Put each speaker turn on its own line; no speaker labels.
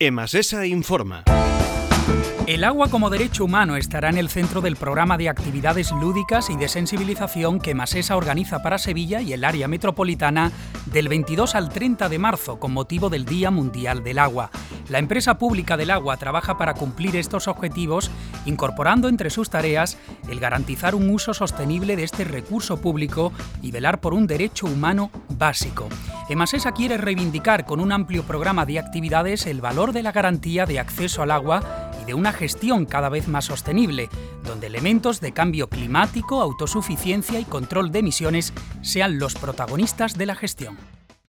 Emasesa informa.
El agua como derecho humano estará en el centro del programa de actividades lúdicas y de sensibilización que Emasesa organiza para Sevilla y el área metropolitana del 22 al 30 de marzo con motivo del Día Mundial del Agua. La empresa pública del agua trabaja para cumplir estos objetivos, incorporando entre sus tareas el garantizar un uso sostenible de este recurso público y velar por un derecho humano básico. Emasesa quiere reivindicar con un amplio programa de actividades el valor de la garantía de acceso al agua y de una gestión cada vez más sostenible, donde elementos de cambio climático, autosuficiencia y control de emisiones sean los protagonistas de la gestión.